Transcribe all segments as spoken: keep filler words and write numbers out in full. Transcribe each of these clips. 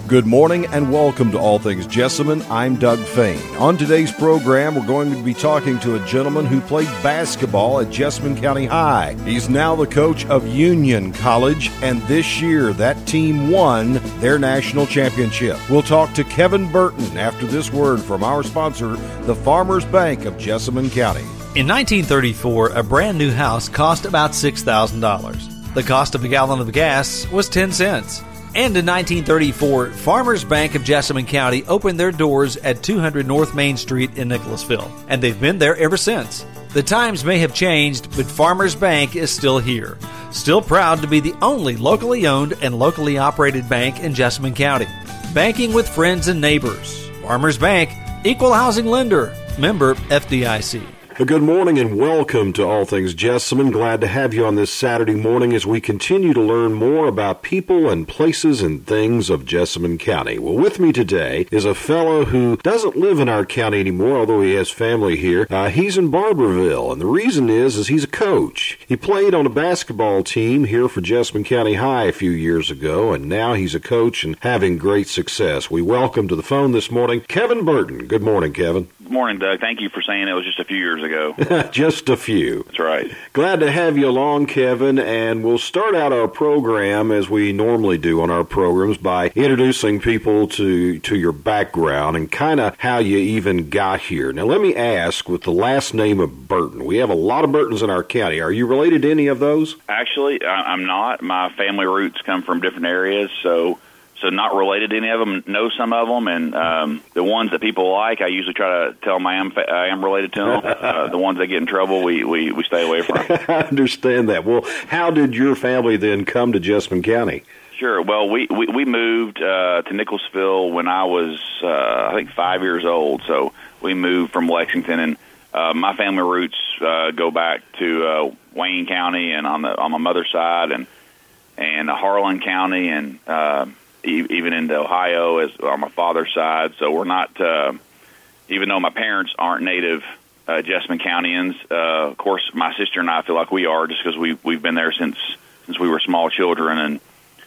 Good morning and welcome to All Things Jessamine. I'm Doug Fain. On today's program, we're going to be talking to a gentleman who played basketball at Jessamine County High. He's now the coach of Union College, and this year that team won their national championship. We'll talk to Kevin Burton after this word from our sponsor, the Farmers Bank of Jessamine County. In nineteen thirty-four, a brand new house cost about six thousand dollars. The cost of a gallon of gas was ten cents. And in nineteen thirty-four, Farmers Bank of Jessamine County opened their doors at two hundred North Main Street in Nicholasville, and they've been there ever since. The times may have changed, but Farmers Bank is still here. Still proud to be the only locally owned and locally operated bank in Jessamine County. Banking with friends and neighbors. Farmers Bank, equal housing lender, member F D I C. Good morning and welcome to All Things Jessamine. Glad to have you on this Saturday morning as we continue to learn more about people and places and things of Jessamine County. Well, with me today is a fellow who doesn't live in our county anymore, although he has family here. Uh, he's in Barbourville, and the reason is, is he's a coach. He played on a basketball team here for Jessamine County High a few years ago, and now he's a coach and having great success. We welcome to the phone this morning Kevin Burton. Good morning, Kevin. Good morning, Doug. Thank you for saying it was just a few years ago. Just a few. That's right. Glad to have you along, Kevin, and we'll start out our program as we normally do on our programs by introducing people to, to your background and kind of how you even got here. Now, let me ask, with the last name of Burton, we have a lot of Burtons in our county. Are you related to any of those? Actually, I'm not. My family roots come from different areas, so... So not related to any of them, know some of them, and um, the ones that people like, I usually try to tell them I am, I am related to them. Uh, the ones that get in trouble, we, we, we stay away from. I understand that. Well, how did your family then come to Jessamine County? Sure. Well, we, we, we moved uh, to Nicholasville when I was, uh, I think, five years old. So we moved from Lexington, and uh, my family roots uh, go back to uh, Wayne County and on the on my mother's side, and and Harlan County, and uh, even into Ohio as on my father's side. So we're not, uh, even though my parents aren't native uh, Jessamine Countyans, uh, of course, my sister and I feel like we are just because we, we've been there since since we were small children. And,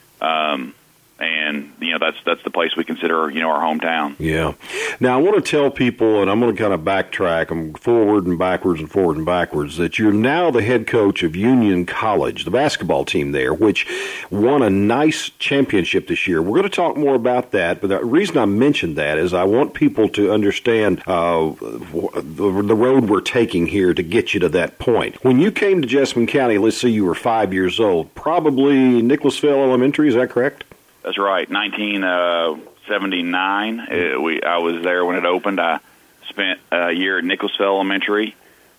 um, and you know, that's that's the place we consider, you know, our hometown. Yeah. Now, I want to tell people, and I'm going to kind of backtrack them forward and backwards and forward and backwards, that you're now the head coach of Union College, the basketball team there, which won a nice championship this year. We're going to talk more about that, but the reason I mentioned that is I want people to understand uh, the, the road we're taking here to get you to that point. When you came to Jessamine County, let's say you were five years old, probably Nicholasville Elementary, is that correct? That's right, nineteen seventy-nine. Uh, we I was there when it opened. I spent a year at Nicholasville Elementary,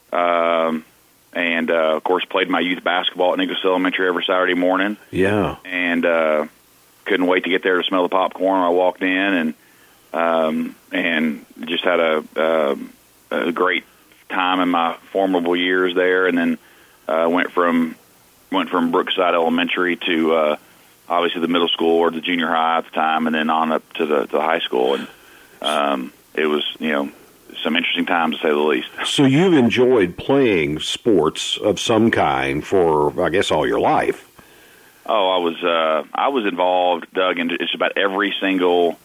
um, and uh, of course played my youth basketball at Nicholasville Elementary every Saturday morning. Yeah, and uh, couldn't wait to get there to smell the popcorn when I walked in, and um, and just had a, uh, a great time in my formidable years there, and then uh, went from went from Brookside Elementary to uh, obviously the middle school or the junior high at the time, and then on up to the, to the high school. And um, it was, you know, some interesting times to say the least. So you've enjoyed playing sports of some kind for, I guess, all your life. Oh, I was uh, I was involved, Doug, in just about every single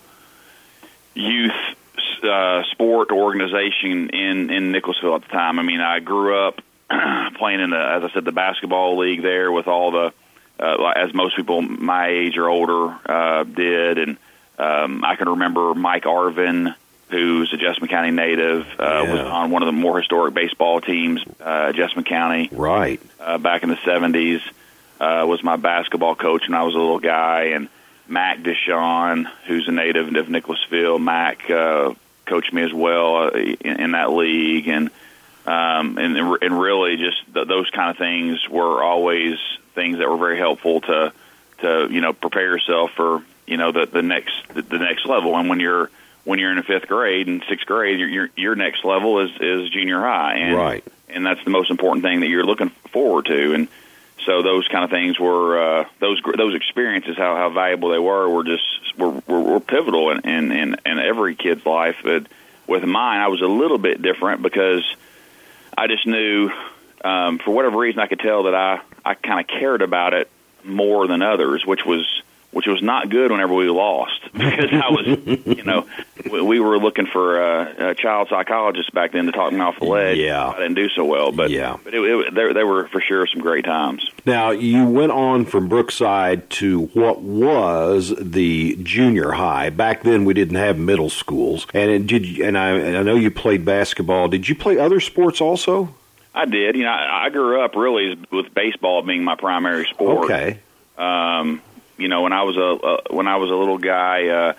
youth uh, sport organization in, in Nicholasville at the time. I mean, I grew up playing in, the, as I said, the basketball league there with all the, Uh, as most people my age or older uh, did, and um, I can remember Mike Arvin, who's a Jessamine County native, uh, yeah. was on one of the more historic baseball teams, uh, Jessamine County, right? Uh, back in the seventies, uh, was my basketball coach when I was a little guy, and Mac Deshawn, who's a native of Nicholasville, Mac uh, coached me as well in, in that league, and um, and and really just th- those kind of things were always things that were very helpful to, to you know, prepare yourself for, you know, the, the next the, the next level. And when you're when you're in the fifth grade and sixth grade, your your, your next level is, is junior high, and right. and that's the most important thing that you're looking forward to. And so those kind of things were uh, those those experiences, how, how valuable they were, were just were were, were pivotal in, in, in, in every kid's life. But with mine, I was a little bit different because I just knew, um, for whatever reason, I could tell that I, I kind of cared about it more than others, which was which was not good whenever we lost because I was, you know, we, we were looking for a, a child psychologist back then to talk me off the ledge. Yeah. I didn't do so well, but, yeah. but it, it, they, they were for sure some great times. Now, you went on from Brookside to what was the junior high. Back then, we didn't have middle schools. And it, did you, and I, and I know you played basketball. Did you play other sports also? I did. You know, I, I grew up really with baseball being my primary sport. Okay. Um, you know, when I was a uh, when I was a little guy, uh,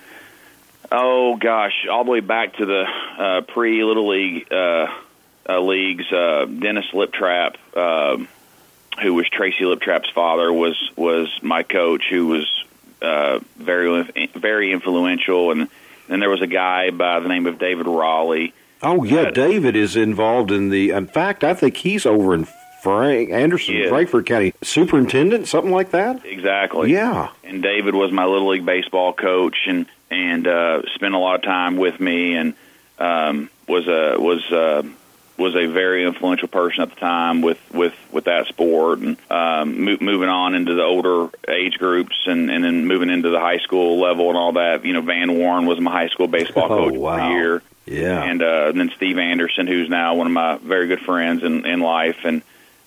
oh gosh, all the way back to the uh, pre Little League uh, uh, leagues, uh, Dennis Liptrap, uh, who was Tracy Liptrap's father, was was my coach, who was uh, very very influential, and then there was a guy by the name of David Raleigh. Oh yeah, David is involved in the. In fact, I think he's over in Frank Anderson, yeah. Frankfort County superintendent, something like that. Exactly. Yeah. And David was my Little League baseball coach, and and uh, spent a lot of time with me, and um, was a was uh, was a very influential person at the time with with, with that sport, and um, mo- moving on into the older age groups, and, and then moving into the high school level and all that. You know, Van Warren was my high school baseball Oh, coach wow. for a year. Yeah. And, uh, and then Steve Anderson, who's now one of my very good friends in, in life. And,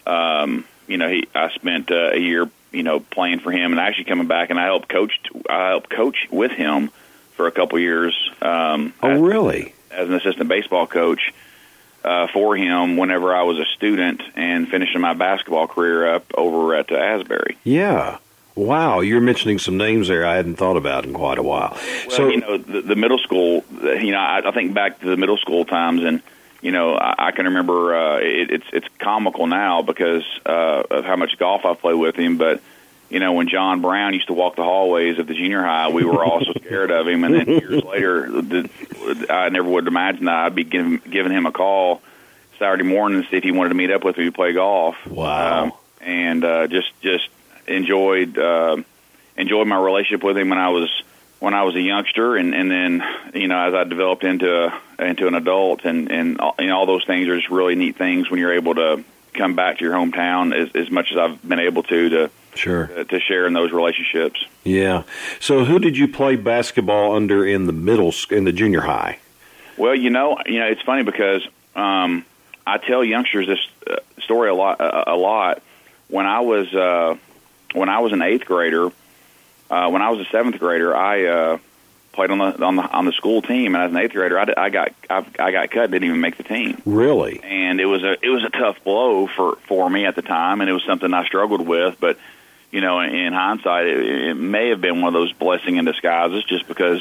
um, you know, he, I spent uh, a year, you know, playing for him and actually coming back, and I helped coach, I helped coach with him for a couple years. Um, oh, as, really? As an assistant baseball coach uh, for him whenever I was a student and finishing my basketball career up over at uh, Asbury. Yeah. Wow, you're mentioning some names there I hadn't thought about in quite a while. Well, so, you know, the, the middle school, you know, I, I think back to the middle school times, and, you know, I, I can remember uh, it, it's it's comical now because uh, of how much golf I play with him, but, you know, when John Brown used to walk the hallways of the junior high, we were all so scared of him, and then years later, the, I never would imagine that I'd be giving, giving him a call Saturday morning to see if he wanted to meet up with me to play golf. Wow. Um, and uh, just, just, enjoyed uh, enjoyed my relationship with him when I was when I was a youngster, and, and then you know as I developed into into an adult, and and all, you know all those things are just really neat things when you're able to come back to your hometown as, as much as I've been able to to sure uh, to share in those relationships. Yeah. So who did you play basketball under in the middle in the junior high? Well, you know, you know it's funny because um, I tell youngsters this uh, story a lot a, a lot when I was. Uh, When I was an eighth grader, uh, when I was a seventh grader, I uh, played on the on the on the school team, and as an eighth grader, I, did, I got I, I got cut, didn't even make the team. Really? And it was a it was a tough blow for, for me at the time, and it was something I struggled with. But you know, in, in hindsight, it, it may have been one of those blessing in disguises, just because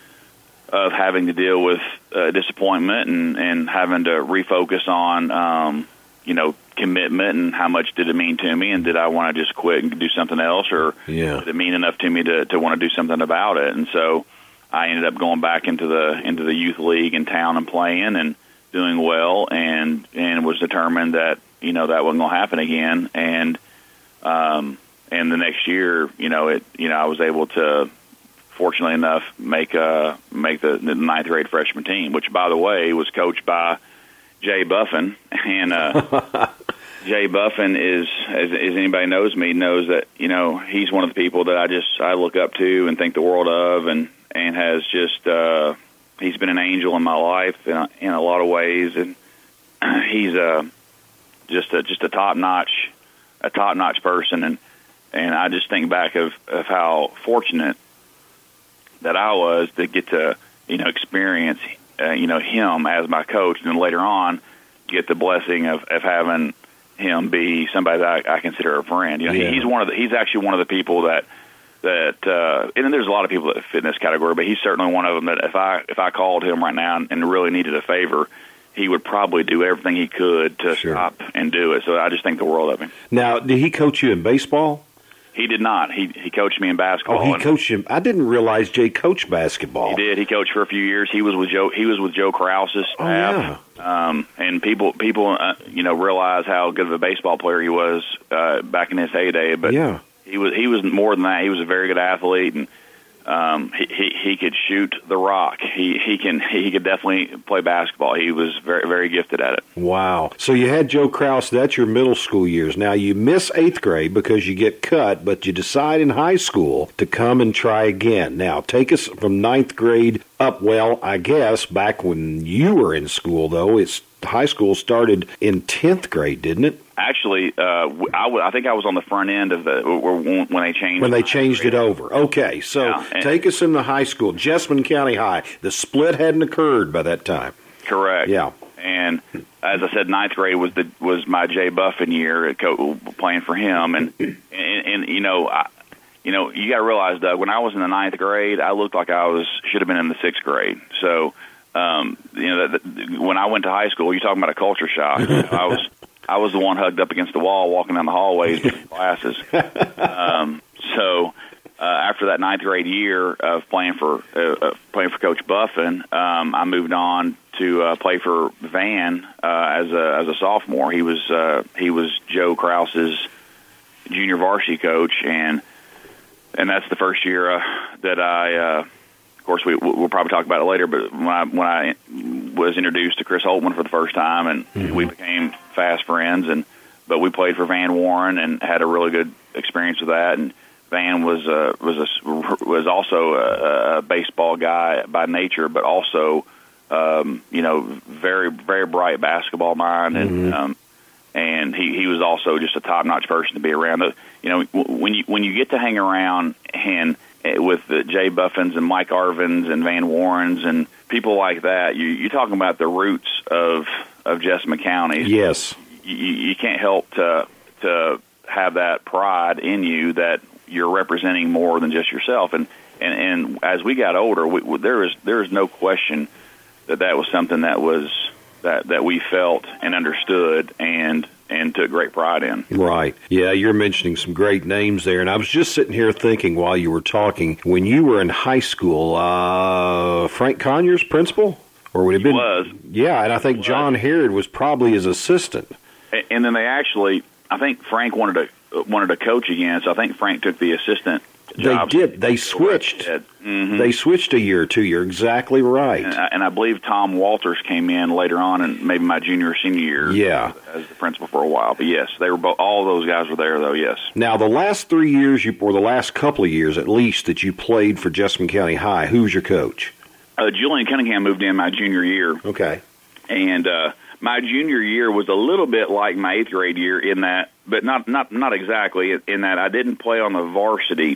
of having to deal with uh, disappointment and, and having to refocus on um, you know. commitment and how much did it mean to me, and did I want to just quit and do something else, or yeah. did it mean enough to me to, to want to do something about it? And so I ended up going back into the into the youth league in town and playing and doing well, and and was determined that you know that wasn't going to happen again. And um, and the next year, you know it you know I was able to, fortunately enough, make uh make the, the ninth grade freshman team, which by the way was coached by Jay Buffin, and uh, Jay Buffin is, as, as anybody knows me, knows that you know he's one of the people that I just I look up to and think the world of, and and has just uh, he's been an angel in my life in a, in a lot of ways, and he's uh, just a just a top notch a top notch person, and and I just think back of, of how fortunate that I was to get to you know experience. Uh, you know, him as my coach, and then later on get the blessing of, of having him be somebody that I, I consider a friend. You know, yeah. he, he's one of the, he's actually one of the people that, that, uh, and there's a lot of people that fit in this category, but he's certainly one of them that if I, if I called him right now and, and really needed a favor, he would probably do everything he could to sure. stop and do it. So I just think the world of him. Now, did he coach you in baseball? He did not. He he coached me in basketball. Oh, he coached him. I didn't realize Jay coached basketball. He did. He coached for a few years. He was with Joe. He was with Joe Krause's staff. Oh, yeah. Um, and people people uh, you know realize how good of a baseball player he was uh, back in his heyday. But yeah. he was he was more than that. He was a very good athlete, and Um, he, he he could shoot the rock. He he can he could definitely play basketball. He was very very gifted at it. Wow. So you had Joe Krause. That's your middle school years. Now you miss eighth grade because you get cut, but you decide in high school to come and try again. Now take us from ninth grade up. Well, I guess back when you were in school, though, it's high school started in tenth grade, didn't it? Actually, uh, I, w- I think I was on the front end of the when they changed when they changed it over. Okay, so yeah, take us into high school, Jessamine County High. The split hadn't occurred by that time. Correct. Yeah. And as I said, ninth grade was the was my Jay Buffin year at co- playing for him, and and, and you know, I, you know, you got to realize, Doug, when I was in the ninth grade, I looked like I was should have been in the sixth grade. So, um, you know, that, that, when I went to high school, you're talking about a culture shock. You know, I was. I was the one hugged up against the wall walking down the hallways with classes. Um, so uh, after that ninth grade year of playing for uh, uh, playing for Coach Buffin, um, I moved on to uh, play for Van uh, as a as a sophomore. He was uh, he was Joe Krause's junior varsity coach, and and that's the first year uh, that I. Uh, Of course, we, we'll probably talk about it later, but when I, when I was introduced to Chris Holtman for the first time, and mm-hmm. we became fast friends, and but we played for Van Warren and had a really good experience with that. And Van was uh, was a, was also a, a baseball guy by nature, but also um, you know very very bright basketball mind, and mm-hmm. um, and he, he was also just a top notch person to be around. You know, when you when you get to hang around and with the Jay Buffins and Mike Arvins and Van Warrens and people like that, you, you're talking about the roots of of Jessamine County. Yes, you, you can't help to to have that pride in you that you're representing more than just yourself. And and, and as we got older, we, we, there is there is no question that that was something that was that that we felt and understood and. and took great pride in. Right. Yeah, you're mentioning some great names there. And I was just sitting here thinking while you were talking, when you were in high school, uh, Frank Conyers, principal? Or would it have been? He was. Yeah, and I think John Herod was probably his assistant. And then they actually, I think Frank wanted to, wanted to coach again, so I think Frank took the assistant job. They did. They switched. Mm-hmm. They switched a year or two. You're exactly right. And I, and I believe Tom Walters came in later on, and maybe my junior or senior year. Yeah. As the principal for a while. But yes, they were both. All those guys were there, though. Yes. Now, the last three years, you or the last couple of years at least, that you played for Jessamine County High, who was your coach? Uh, Julian Cunningham moved in my junior year. Okay. And uh, my junior year was a little bit like my eighth grade year in that, but not not not exactly in that I didn't play on the varsity.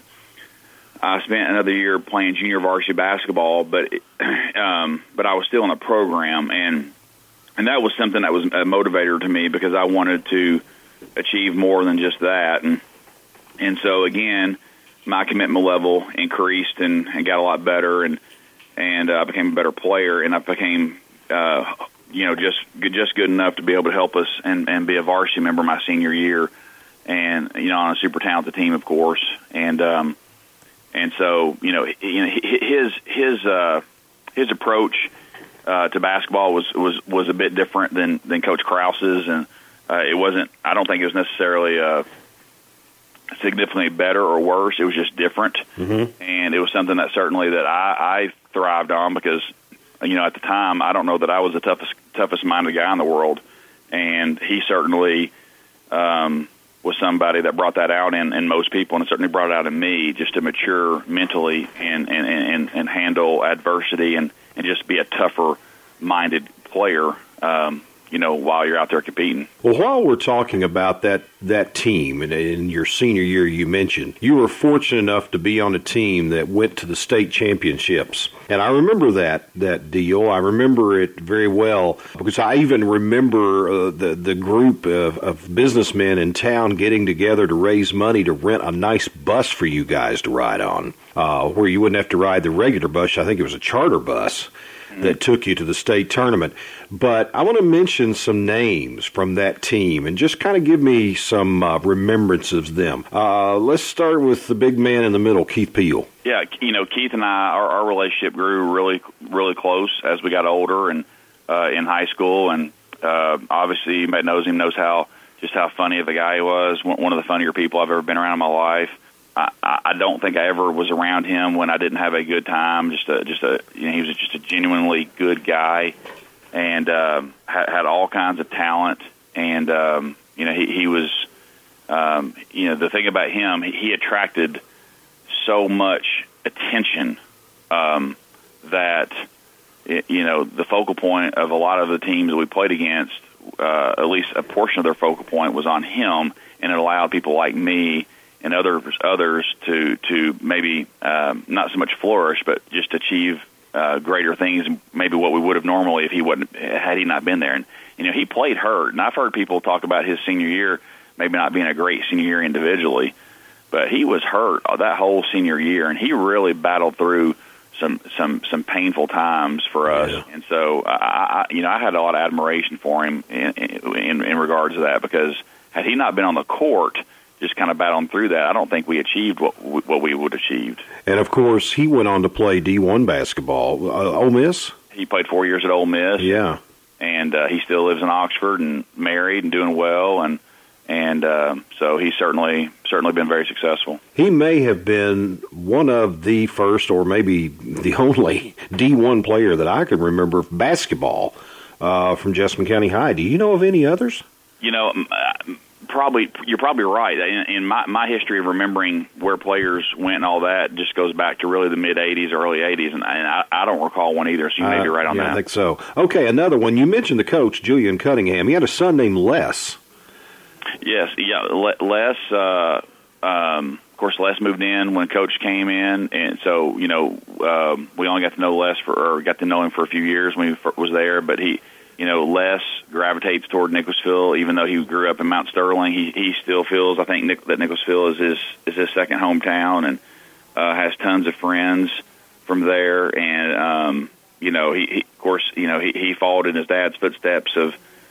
I spent another year playing junior varsity basketball, but um, but I was still in the program, and and that was something that was a motivator to me because I wanted to achieve more than just that, and and so again, my commitment level increased and, and got a lot better, and and I uh, became a better player, and I became uh, you know just just good enough to be able to help us and, and be a varsity member my senior year, and you know on a super talented team, of course, and. Um, And so, you know, his his uh, his approach uh, to basketball was, was, was a bit different than, than Coach Krause's, and uh, it wasn't. I don't think it was necessarily uh, significantly better or worse. It was just different, mm-hmm. and it was something that certainly that I, I thrived on because, you know, at the time I don't know that I was the toughest toughest minded guy in the world, and he certainly. Um, was somebody that brought that out in, in most people, and it certainly brought it out in me, just to mature mentally and and, and, and handle adversity and, and just be a tougher-minded player, um, you know, while you're out there competing. Well, while we're talking about that, that team, and in your senior year you mentioned, you were fortunate enough to be on a team that went to the state championships. And I remember that that deal. I remember it very well because I even remember uh, the, the group of, of businessmen in town getting together to raise money to rent a nice bus for you guys to ride on, uh, where you wouldn't have to ride the regular bus. I think it was a charter bus that took you to the state tournament. But I want to mention some names from that team and just kind of give me some uh, remembrances of them. Uh, let's start with the big man in the middle, Keith Peel. Yeah, you know, Keith and I, our, our relationship grew really, really close as we got older and uh, in high school. And uh, obviously, anybody knows him knows how just how funny of a guy he was. One of the funnier people I've ever been around in my life. I, I don't think I ever was around him when I didn't have a good time. Just a, just a, you know, he was just a genuinely good guy, and um, had, had all kinds of talent. And um, you know, he, he was, um, you know, the thing about him, he, he attracted so much attention um, that, you know, the focal point of a lot of the teams that we played against, uh, at least a portion of their focal point was on him, and it allowed people like me and others others to to maybe um, not so much flourish, but just achieve uh, greater things, maybe what we would have normally if he wasn't had he not been there. And you know, he played hurt, and I've heard people talk about his senior year maybe not being a great senior year individually, but he was hurt that whole senior year, and he really battled through some some some painful times for us. Yeah. And so I, I you know I had a lot of admiration for him in, in in regards to that, because had he not been on the court, just kind of battling through that, I don't think we achieved what we, what we would have achieved. And of course, he went on to play D one basketball. Uh, Ole Miss. He played four years at Ole Miss. Yeah, and uh, he still lives in Oxford and married and doing well, and and uh, so he's certainly certainly been very successful. He may have been one of the first, or maybe the only D one player that I can remember basketball uh, from Jessamine County High. Do you know of any others? You know. Uh, Probably, you're probably right. In, in my, my history of remembering where players went and all that just goes back to really the mid eighties, early eighties, and, and I, I don't recall one either, so you may be right on yeah, that. I think so. Okay, another one. You mentioned the coach, Julian Cunningham. He had a son named Les. Yes, yeah, Les, uh, um, of course, Les moved in when Coach came in, and so, you know, um, we only got to know Les for, or got to know him for a few years when he was there, but he, you know, Les gravitates toward Nicholasville, even though he grew up in Mount Sterling. He he still feels, I think, Nick, that Nicholasville is his is his second hometown, and uh, has tons of friends from there. And um, you know, he, he of course, you know, he, he followed in his dad's footsteps of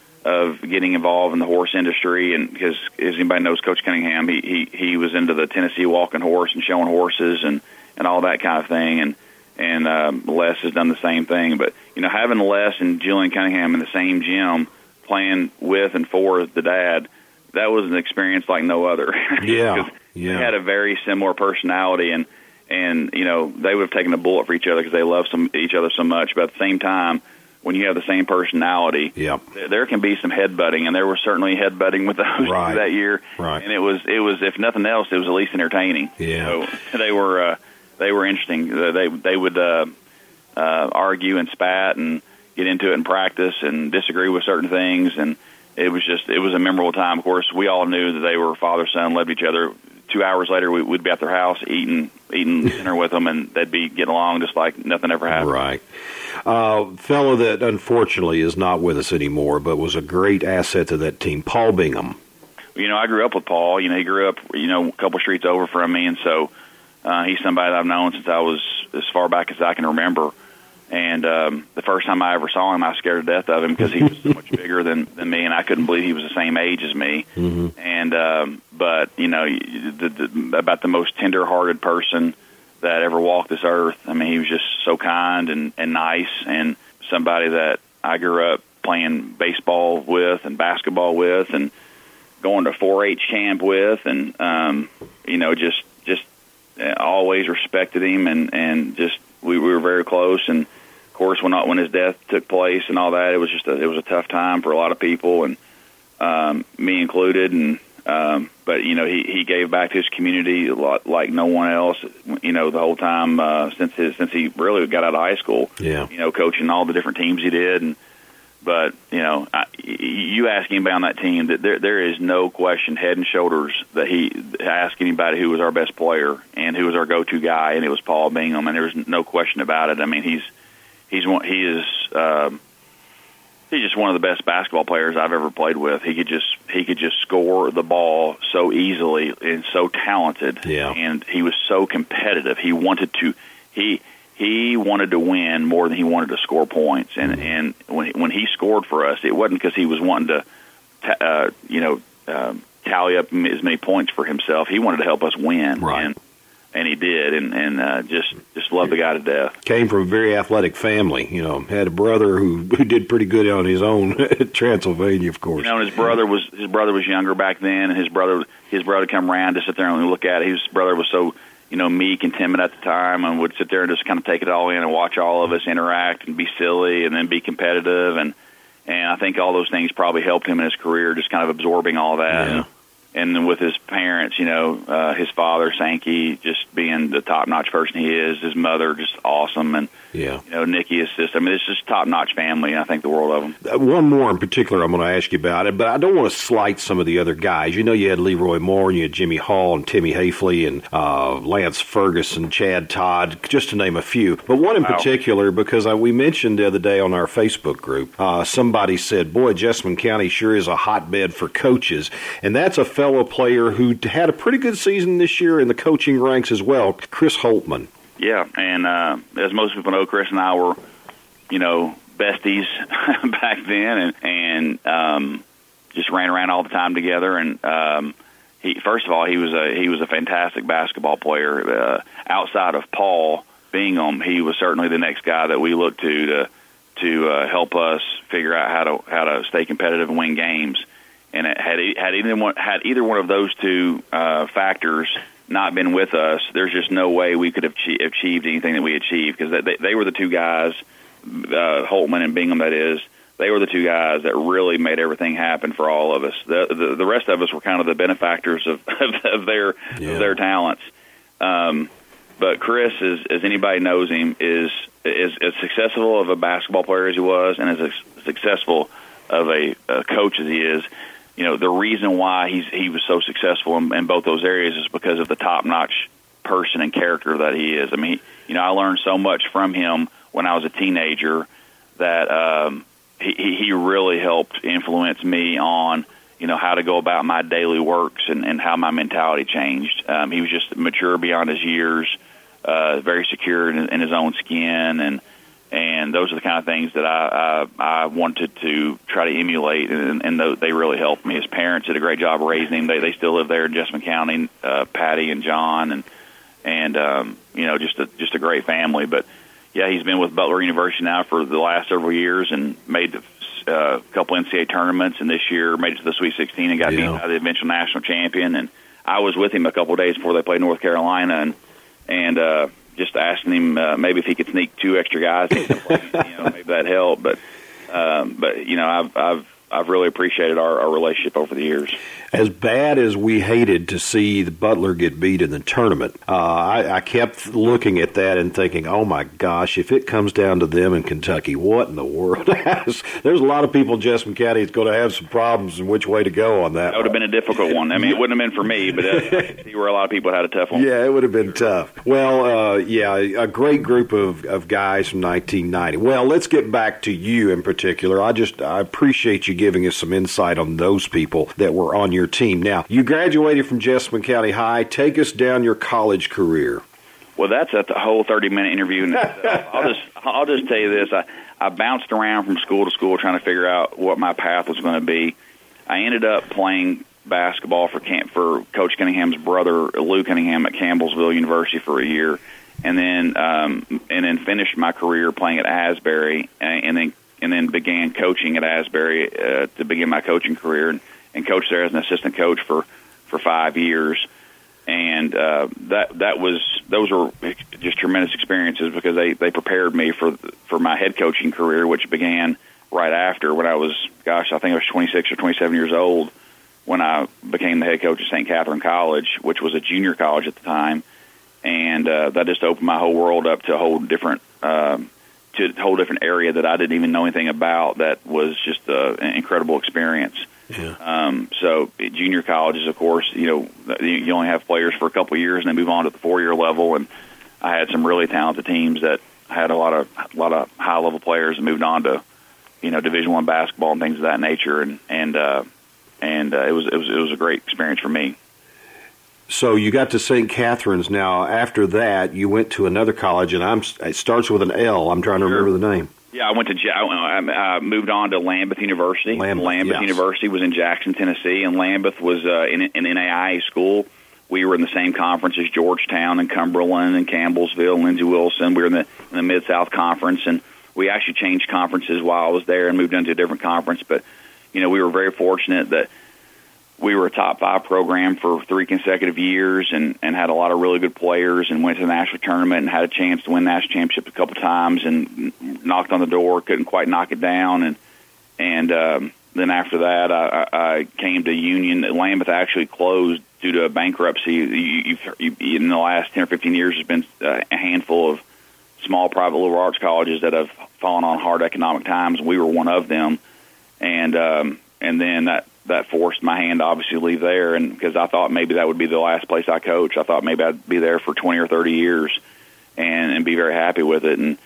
of getting involved in the horse industry. And because, as anybody knows, Coach Cunningham, he he he was into the Tennessee walking horse and showing horses and and all that kind of thing. And And um, Les has done the same thing. But, you know, having Les and Julian Cunningham in the same gym playing with and for the dad, that was an experience like no other. Yeah, yeah. They had a very similar personality, and, and you know, they would have taken a bullet for each other because they love some, each other so much. But at the same time, when you have the same personality, yeah. there, there can be some headbutting, and there was certainly headbutting with those right. that year. Right. And it was, it was, if nothing else, it was at least entertaining. Yeah. So they were... Uh, They were interesting. They they would uh, uh, argue and spat and get into it in practice and disagree with certain things, and it was just it was a memorable time. Of course, we all knew that they were father son, loved each other. Two hours later, we, we'd be at their house eating eating dinner with them, and they'd be getting along just like nothing ever happened. Right. Uh, fellow that unfortunately is not with us anymore, but was a great asset to that team, Paul Bingham. You know, I grew up with Paul. You know, he grew up you know a couple streets over from me, and so. Uh, he's somebody that I've known since I was as far back as I can remember. And um, the first time I ever saw him, I was scared to death of him because he was so much bigger than, than me, and I couldn't believe he was the same age as me. Mm-hmm. And um, but you know, the, the, about the most tender-hearted person that ever walked this earth. I mean, he was just so kind and, and nice, and somebody that I grew up playing baseball with and basketball with, and going to four H camp with, and um, you know, just just. always respected him, and, and just we, we were very close. And of course, when when his death took place and all that, it was just a, it was a tough time for a lot of people, and um, me included. And um, but you know, he, he gave back to his community a lot like no one else. You know, the whole time uh, since his since he really got out of high school. Yeah. You know, coaching all the different teams he did, and. But, you know, I, you ask anybody on that team, that there there is no question, head and shoulders, that he ask anybody who was our best player and who was our go-to guy, and it was Paul Bingham, and there's no question about it. I mean, he's he's one, he is um, he's just one of the best basketball players I've ever played with. He could just he could just score the ball so easily and so talented, yeah. And he was so competitive. He wanted to he. He wanted to win more than he wanted to score points, and Mm-hmm. and when when he scored for us, it wasn't because he was wanting to, ta- uh, you know, um, tally up as many points for himself. He wanted to help us win, right? And, and he did, and and uh, just just just love the guy to death. Came from a very athletic family. You know, had a brother who, who did pretty good on his own at Transylvania, of course. You know, and his brother was his brother was younger back then, and his brother his brother come around to sit there and look at it. His brother was so, you know, meek and timid at the time, and would sit there and just kind of take it all in and watch all of us interact and be silly and then be competitive. And, and I think all those things probably helped him in his career, just kind of absorbing all that. Yeah. And, and then with his parents, you know, uh, his father, Sankey, just being the top-notch person he is, his mother, just awesome, and, yeah. you know, Nikki, his sister. I mean, it's just top-notch family, and I think the world of them. Uh, one more in particular I'm going to ask you about it, but I don't want to slight some of the other guys. You know, you had Leroy Moore, and you had Jimmy Hall, and Timmy Hafley, and uh, Lance Ferguson, Chad Todd, just to name a few. But one in wow. particular, because I, we mentioned the other day on our Facebook group, uh, somebody said, boy, Jessamine County sure is a hotbed for coaches, and that's a fellow player who had a pretty good season this year in the coaching ranks as well, Chris Holtman. Yeah, and uh, as most people know, Chris and I were, you know, besties back then, and and um, just ran around all the time together. And um, he, first of all, he was a he was a fantastic basketball player. Uh, outside of Paul Bingham, he was certainly the next guy that we looked to to to uh, help us figure out how to how to stay competitive and win games. And it had had either one had either one of those two uh, factors not been with us, there's just no way we could have achieved, achieved anything that we achieved, because they, they were the two guys, uh, Holtman and Bingham, that is, they were the two guys that really made everything happen for all of us. The the, the rest of us were kind of the benefactors of, of, of their yeah. of their talents. Um, but Chris, is, as anybody knows him, is is as successful of a basketball player as he was, and as successful of a, a coach as he is. You know, the reason why he's he was so successful in, in both those areas is because of the top-notch person and character that he is. I mean, he, you know, I learned so much from him when I was a teenager that um, he, he really helped influence me on, you know, how to go about my daily works and, and how my mentality changed. Um, he was just mature beyond his years, uh, very secure in, in his own skin, and And those are the kind of things that I, I, I wanted to try to emulate, and, and they really helped me. His parents did a great job of raising him. They they still live there in Jessamine County, uh, Patty and John, and and um, you know, just a just a great family. But yeah, he's been with Butler University now for the last several years, and made a uh, couple N C double A tournaments, and this year made it to the Sweet sixteen and got yeah. beat by the eventual national champion. And I was with him a couple of days before they played North Carolina, and and. Uh, just asking him uh, maybe if he could sneak two extra guys, you know, maybe that helped. But um, but you know, I've I've I've really appreciated our, our relationship over the years. As bad as we hated to see the Butler get beat in the tournament, uh, I, I kept looking at that and thinking, oh my gosh, if it comes down to them in Kentucky, what in the world? There's a lot of people in Jessamine County that's going to have some problems in which way to go on that. That would have been a difficult one. I mean, it wouldn't have been for me, but I could see where a lot of people had a tough one. Yeah, it would have been tough. Well, uh, yeah, a great group of, of guys from nineteen ninety. Well, let's get back to you in particular. I just I appreciate you giving us some insight on those people that were on your team. Now, you graduated from Jessamine County High. Take us down your college career. Well, that's a whole thirty-minute interview. I'll just I'll just tell you this. I, I bounced around from school to school trying to figure out what my path was going to be. I ended up playing basketball for Camp, for Coach Cunningham's brother, Lou Cunningham, at Campbellsville University for a year, and then um, and then finished my career playing at Asbury, and, and then and then began coaching at Asbury uh, to begin my coaching career, and, and coached there as an assistant coach for, for five years. And uh, that that was those were just tremendous experiences because they, they prepared me for for my head coaching career, which began right after when I was, gosh, I think I was twenty-six or twenty-seven years old when I became the head coach at Saint Catherine College, which was a junior college at the time. And uh, that just opened my whole world up to a whole different um, to a whole different area that I didn't even know anything about. That was just uh, an incredible experience. Yeah. Um, so junior colleges, of course, you know, you only have players for a couple of years and then move on to the four-year level. And I had some really talented teams that had a lot of a lot of high-level players and moved on to, you know, Division One basketball and things of that nature. And and uh, and uh, it was it was it was a great experience for me. So you got to Saint Catherine's. Now, after that, you went to another college, and I'm it starts with an L. I'm trying to Sure. remember the name. Yeah, I went to I, I moved on to Lambeth University. Lambeth, Lambeth yes. University was in Jackson, Tennessee, and Lambeth was uh, in an N A I A school, we were in the same conference as Georgetown and Cumberland and Campbellsville and Lindsey Wilson. We were in the, in the Mid-South Conference, and we actually changed conferences while I was there and moved into a different conference. But, you know, we were very fortunate that we were a top five program for three consecutive years and, and had a lot of really good players and went to the national tournament and had a chance to win national championships a couple times and knocked on the door, couldn't quite knock it down. And, and um, then after that, I, I came to Union. Lambeth actually closed due to a bankruptcy. You, you, you, in the last ten or fifteen years, there's been a handful of small private liberal arts colleges that have fallen on hard economic times. We were one of them. And, um, and then that, that forced my hand to obviously leave there, and because I thought maybe that would be the last place I coach. I thought maybe I'd be there for twenty or thirty years and, and be very happy with it, and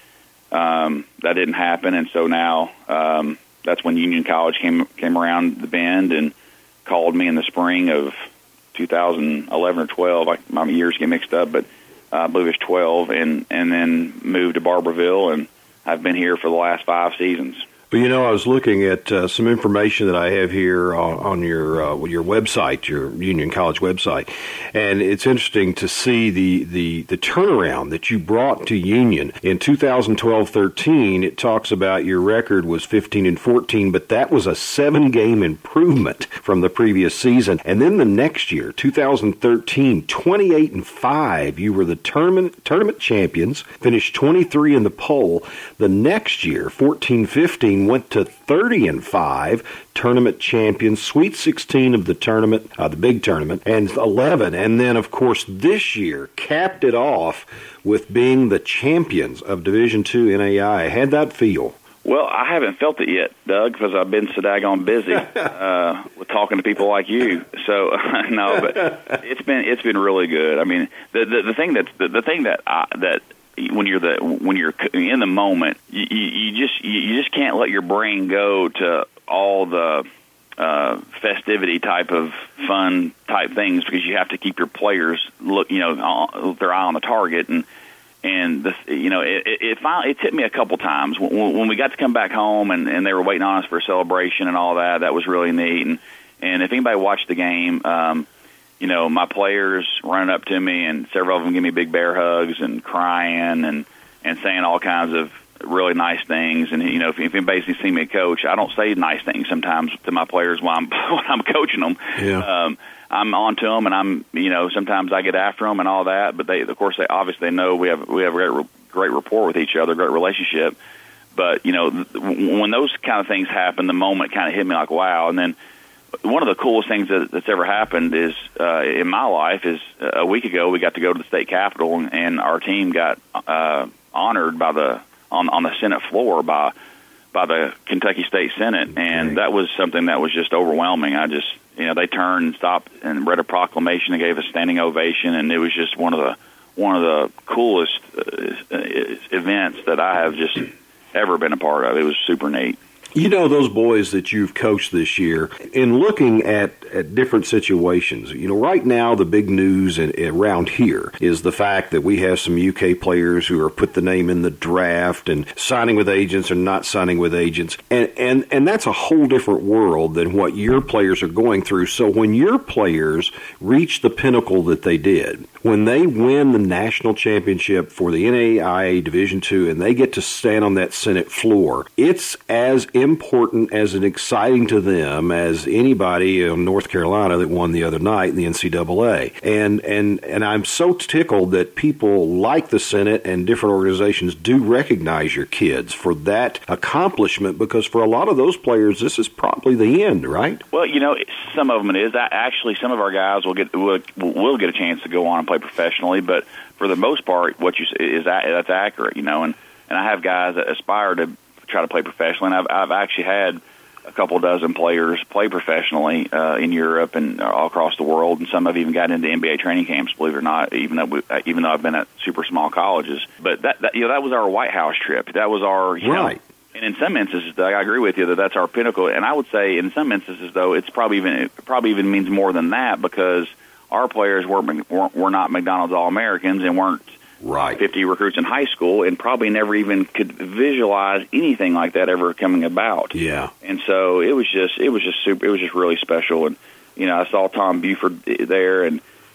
um, that didn't happen. And so now um, that's when Union College came came around the bend and called me in the spring of two thousand eleven or twelve. I, my years get mixed up, but uh, I believe it's twelve, and, and then moved to Barbourville, and I've been here for the last five seasons. Well, you know, I was looking at uh, some information that I have here on, on your uh, your website, your Union College website, and it's interesting to see the, the, the turnaround that you brought to Union. In two thousand twelve thirteen, it talks about your record was fifteen and fourteen, but that was a seven-game improvement from the previous season. And then the next year, two thousand thirteen, twenty-eight and five, you were the tournament tournament champions, finished twenty-three in the poll. The next year, fourteen fifteen, went to thirty and five, tournament champions, Sweet sixteen of the tournament, uh, the big tournament, and eleven. And then, of course, this year capped it off with being the champions of Division two N A I. How'd that feel? Well, I haven't felt it yet, Doug, because I've been so daggone busy uh, with talking to people like you. So no, but it's been it's been really good. I mean, the the, the thing that the, the thing that I, that. When you're the when you're in the moment, you, you just you just can't let your brain go to all the uh, festivity type of fun type things, because you have to keep your players look you know their eye on the target. And and the, you know it it, it, finally, it took me a couple times when, when we got to come back home and, and they were waiting on us for a celebration and all that. That was really neat. And and if anybody watched the game. Um, You know, my players running up to me, and several of them give me big bear hugs and crying and, and saying all kinds of really nice things. And, you know, if, if anybody's seen me coach, I don't say nice things sometimes to my players while I'm, when I'm coaching them. Yeah. Um, I'm on to them, and I'm, you know, sometimes I get after them and all that. But, they, of course, they obviously they know we have we have a great, great rapport with each other, great relationship. But, you know, when those kind of things happen, the moment kind of hit me like, wow. And then one of the coolest things that, that's ever happened is uh, in my life is uh, a week ago we got to go to the state capitol, and, and our team got uh, honored by the on, on the Senate floor by by the Kentucky State Senate, and Great. That was something that was just overwhelming. I just you know they turned and stopped and read a proclamation and gave a standing ovation, and it was just one of the one of the coolest uh, events that I have just ever been a part of. It was super neat. You know, those boys that you've coached this year, in looking at, at different situations, you know, right now the big news in, around here is the fact that we have some U K players who are put the name in the draft and signing with agents or not signing with agents. And, and, and that's a whole different world than what your players are going through. So when your players reach the pinnacle that they did, when they win the national championship for the N A I A Division two and they get to stand on that Senate floor, it's as important as and exciting to them as anybody in North Carolina that won the other night in the N C double A. And and and I'm so tickled that people like the Senate and different organizations do recognize your kids for that accomplishment, because for a lot of those players, this is probably the end, right? Well, you know, some of them it is. Actually, some of our guys will get will, will get a chance to go on and play professionally, but for the most part, what you say is that that's accurate, you know. And and I have guys that aspire to try to play professionally, and I've, I've actually had a couple dozen players play professionally uh, in Europe and all across the world, and some have even gotten into N B A training camps, believe it or not, even though we, even though I've been at super small colleges. But that, that you know that was our White House trip. That was our you right. know, and in some instances, I agree with you that that's our pinnacle. And I would say in some instances, though, it's probably even it probably even means more than that, because our players weren't weren't were not McDonald's All-Americans and weren't right. fifty recruits in high school, and probably never even could visualize anything like that ever coming about. Yeah. And so it was just, it was just super, it was just really special. And, you know, I saw Tom Buford there, and,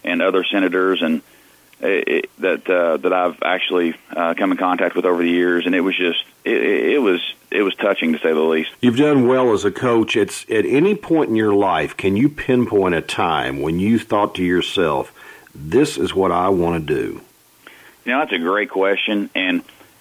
and other senators and it, it, that uh, that I've actually uh, come in contact with over the years, and it was just it, it was it was touching, to say the least. You've done well as a coach. It's at any point in your life, can you pinpoint a time when you thought to yourself, "This is what I want to do"? You know, that's a great question, and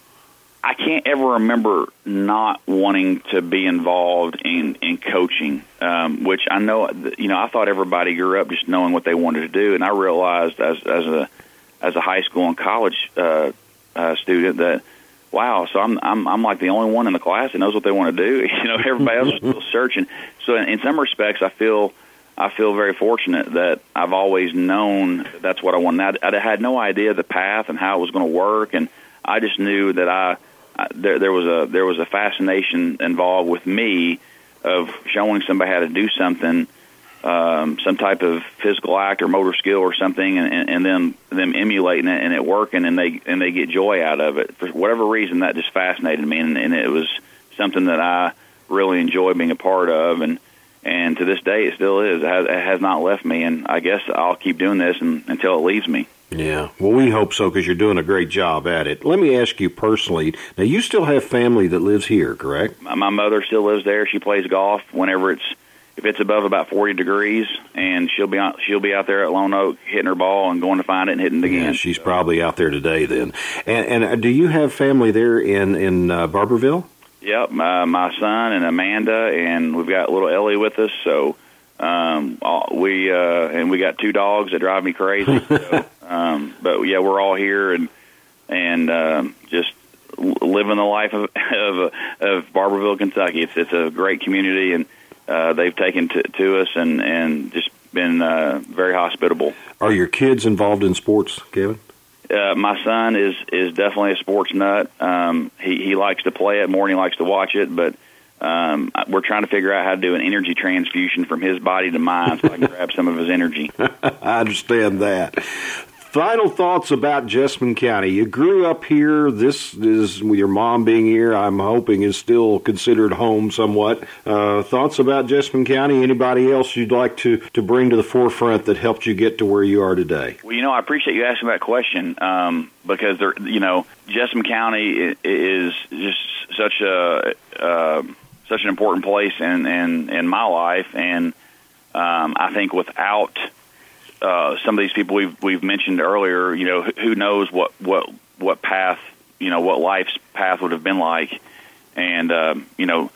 I can't ever remember not wanting to be involved in, in coaching, um, which I know, you know, I thought everybody grew up just knowing what they wanted to do, and I realized as as a as a high school and college uh, uh, student that, wow, so I'm I'm I'm like the only one in the class that knows what they want to do. You know, everybody else is still searching. So in, in some respects, I feel. I feel very fortunate that I've always known that's what I wanted. I, I had no idea the path and how it was going to work, and I just knew that I, I there, there was a there was a fascination involved with me of showing somebody how to do something, um, some type of physical act or motor skill or something, and, and, and then them emulating it and it working, and they and they get joy out of it. For whatever reason, that just fascinated me, and, and it was something that I really enjoy being a part of, and. And to this day, it still is. It has, it has not left me, and I guess I'll keep doing this and, until it leaves me. Yeah, well, we hope so, because you're doing a great job at it. Let me ask you personally, now you still have family that lives here, correct? My, my mother still lives there. She plays golf whenever it's, if it's above about forty degrees, and she'll be on, she'll be out there at Lone Oak hitting her ball and going to find it and hitting it again. Yeah, she's probably out there today then. And, and do you have family there in, in uh, Barbourville? Yep, my, my son and Amanda, and we've got little Ellie with us. So um, we uh, and we got two dogs that drive me crazy. So, um, but yeah, we're all here and and um, just living the life of of, of Barbourville, Kentucky. It's it's a great community, and uh, they've taken to, to us and and just been uh, very hospitable. Are your kids involved in sports, Kevin? Uh, my son is, is definitely a sports nut. Um, he, he likes to play it more than he likes to watch it, but um, we're trying to figure out how to do an energy transfusion from his body to mine so I can grab some of his energy. I understand that. Final thoughts about Jessamine County. You grew up here. This is, with your mom being here, I'm hoping is still considered home somewhat. Uh, thoughts about Jessamine County? Anybody else you'd like to, to bring to the forefront that helped you get to where you are today? Well, you know, I appreciate you asking that question um, because, there, you know, Jessamine County is just such a uh, such an important place in, in, in my life, and um, I think without Uh, some of these people we've we've mentioned earlier, you know, who, who knows what, what what path, you know, what life's path would have been like, and um, you know,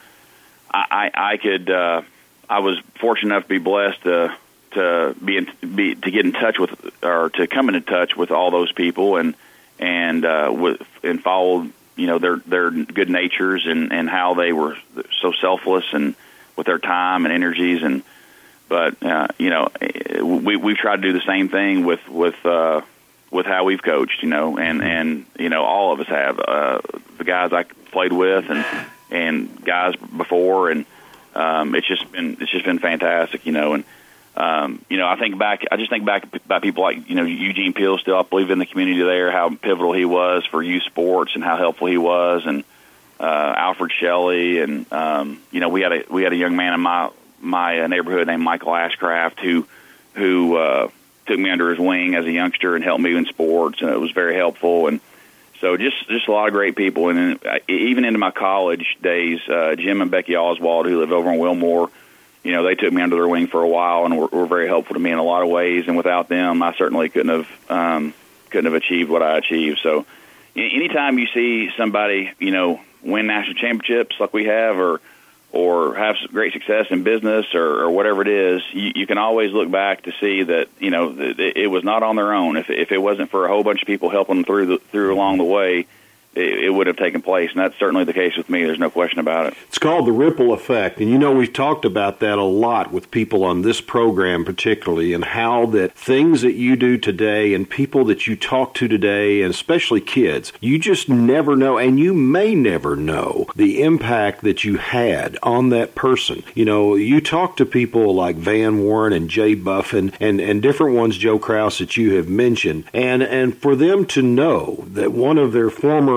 I I, I could uh, I was fortunate enough to be blessed to to be, in, be to get in touch with or to come into touch with all those people and and uh, with and follow, you know, their their good natures and, and how they were so selfless and with their time and energies and. But uh, you know, we we've tried to do the same thing with with uh, with how we've coached, you know, and, and you know, all of us have uh, the guys I played with and and guys before, and um, it's just been it's just been fantastic, you know, and um, you know, I think back, I just think back about people like you know Eugene Peel. Still, I believe in the community there, how pivotal he was for youth sports and how helpful he was, and uh, Alfred Shelley, and um, you know, we had a we had a young man in my my neighborhood named Michael Ashcraft who who uh, took me under his wing as a youngster and helped me in sports, and it was very helpful. And so just just a lot of great people. And then, even into my college days, uh, Jim and Becky Oswald, who live over in Wilmore, you know, they took me under their wing for a while and were, were very helpful to me in a lot of ways. And without them, I certainly couldn't have um, couldn't have achieved what I achieved. So anytime you see somebody, you know, win national championships like we have, or or have great success in business or, or whatever it is, you, you can always look back to see that, you know, it, it was not on their own. If, if it wasn't for a whole bunch of people helping them through, the, through along the way, it, it would have taken place. And that's certainly the case with me. There's no question about it. It's called the ripple effect. And, you know, we've talked about that a lot with people on this program particularly, and how that things that you do today and people that you talk to today, and especially kids, you just never know, and you may never know the impact that you had on that person. You know, you talk to people like Van Warren and Jay Buffin and, and different ones, Joe Kraus, that you have mentioned, and, and for them to know that one of their former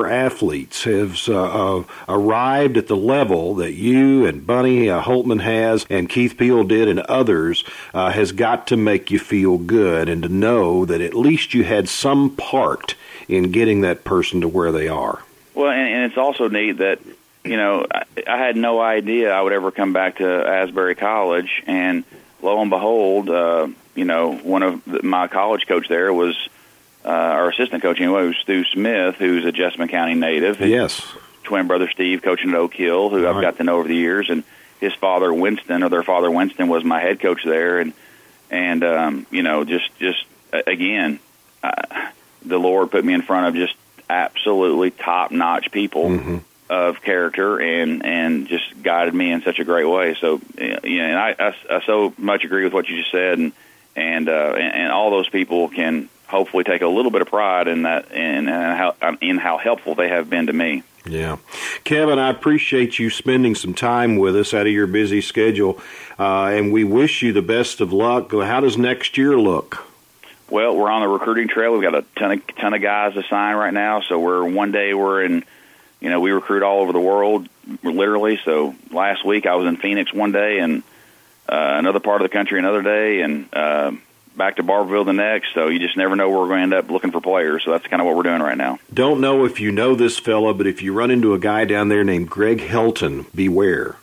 former athletes have uh, uh, arrived at the level that you and Bunny uh, Holtman has and Keith Peel did and others uh, has got to make you feel good and to know that at least you had some part in getting that person to where they are. Well, and, and it's also neat that, you know, I, I had no idea I would ever come back to Asbury College, and lo and behold, uh, you know, one of the, my college coach there was, uh, our assistant coach anyway, was Stu Smith, who's a Jessamine County native. His yes. twin brother Steve coaching at Oak Hill, who All I've right. got to know over the years, and his father Winston, or their father Winston, was my head coach there, and and um, you know, just just again, uh, the Lord put me in front of just absolutely top-notch people. Mm-hmm. Of character and and just guided me in such a great way. So yeah, and I, I, I so much agree with what you just said, and and uh, and, and all those people can hopefully take a little bit of pride in that and how in how helpful they have been to me. Yeah, Kevin, I appreciate you spending some time with us out of your busy schedule, uh, and we wish you the best of luck. How does next year look? Well, we're on the recruiting trail. We've got a ton of ton of guys to sign right now. So we're one day we're in. You know, we recruit all over the world, literally. So last week I was in Phoenix one day and uh, another part of the country another day and uh, back to Barberville the next. So you just never know where we're going to end up looking for players. So that's kind of what we're doing right now. Don't know if you know this fella, but if you run into a guy down there named Greg Helton, beware.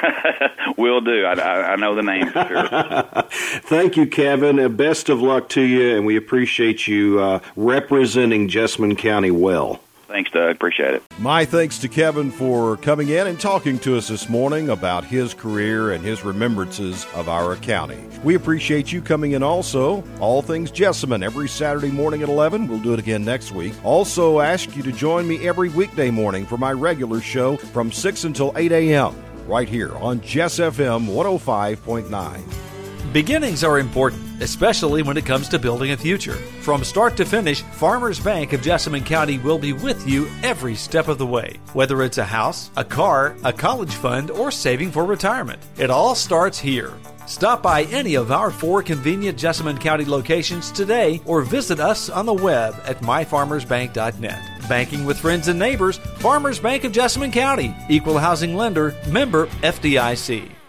Will do. I, I, I know the name for sure. Thank you, Kevin. Best of luck to you, and we appreciate you uh, representing Jessamine County well. Thanks, Doug. Appreciate it. My thanks to Kevin for coming in and talking to us this morning about his career and his remembrances of our county. We appreciate you coming in also. All Things Jessamine every Saturday morning at eleven. We'll do it again next week. Also ask you to join me every weekday morning for my regular show from six until eight a.m. right here on Jess F M one oh five point nine. Beginnings are important, especially when it comes to building a future. From start to finish, Farmers Bank of Jessamine County will be with you every step of the way. Whether it's a house, a car, a college fund, or saving for retirement, it all starts here. Stop by any of our four convenient Jessamine County locations today or visit us on the web at my farmers bank dot net. Banking with friends and neighbors, Farmers Bank of Jessamine County, Equal Housing Lender, member F D I C.